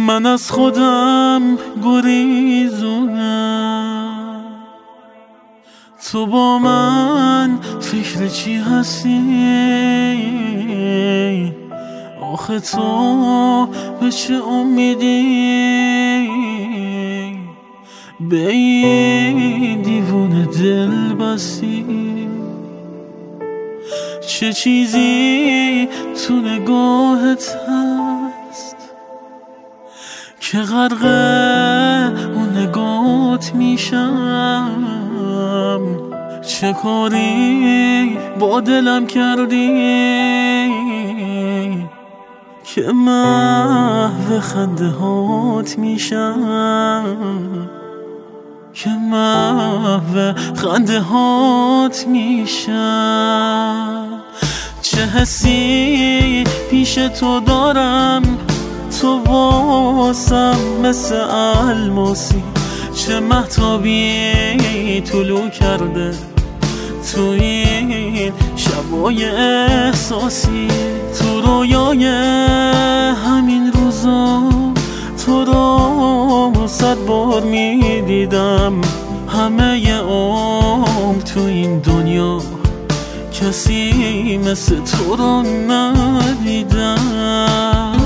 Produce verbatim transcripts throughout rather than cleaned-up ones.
من از خودم گریزونم، تو با من فکر چی هستی؟ آخه تو به چه امیدی به این دیوونه دل بستی؟ چه چیزی تو نگاهت هست که غرق اون نگاهت میشم؟ چه کاری با دلم کردی که محو خنده هات میشم، که محو خنده هات میشم؟ چه حسی پیش تو دارم، تو واسم مثل الماسی، چه مهتابی طلوع کرده تو این شبای احساسی. تو رویای همین روزا تو رو صد بار میدیدم، همه عمر تو این دنیا کسی مثل تو رو ندیدم.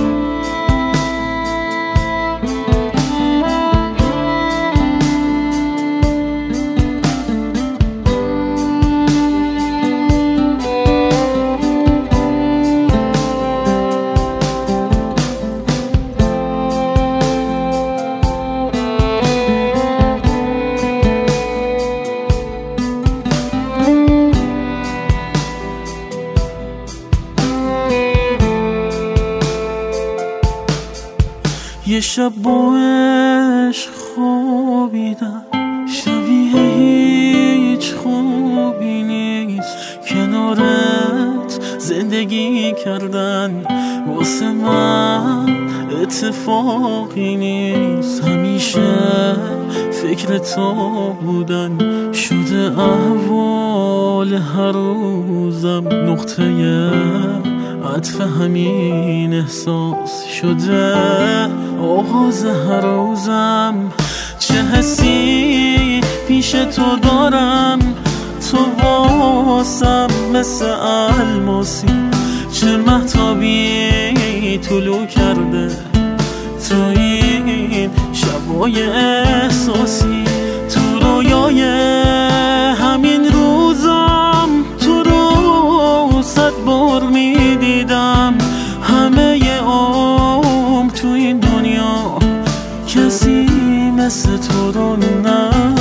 یه شب با عشق خوابیدم، شبیه هیچ خوابی نیست، کنارت زندگی کردن واسه من اتفاقی نیست. همیشه فکر تو بودن شده احوال هر روزم، نقطه عطف همین احساس شده آغاز هر روزم. چه حسی پیش تو دارم، تو واسم مثل الماسی، چه مهتابی طلوع کرده تو این شبای احساسی. تو رویای همین روزم تو رو صد بار میدیدم، همه عمر تو این دنیا کسی مثل تو رو ندیدم.